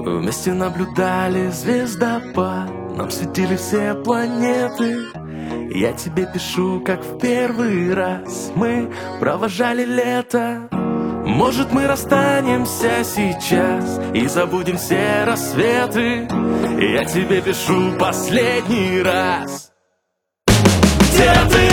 Вместе наблюдали звездопад, нам светили все планеты. Я тебе пишу, как в первый раз мы провожали лето. Может, мы расстанемся сейчас и забудем все рассветы. Я тебе пишу последний раз. Где ты?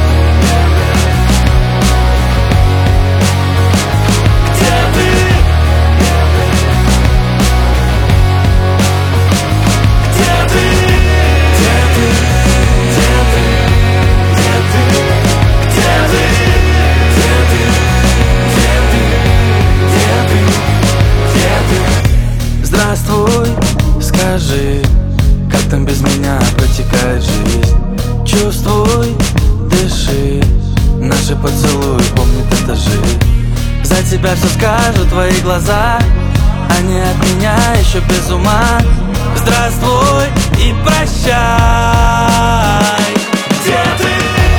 Здравствуй, скажи, как там без меня протекает жизнь? Чувствуй, дыши, наши поцелуи помнят этажи. За тебя все скажут твои глаза, они от меня еще без ума. Здравствуй и прощай. Где ты?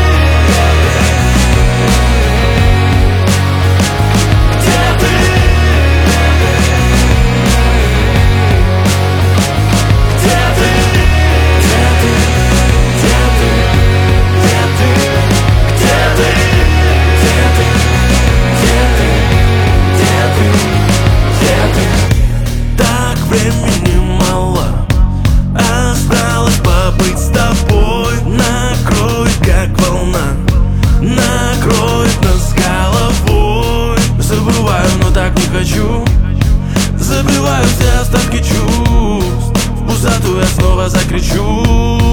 Времени мало, осталось побыть с тобой. Накроет, как волна, накроет нас головой. Забываю, но так не хочу. Забиваю все остатки чувств, в пустоту я снова закричу.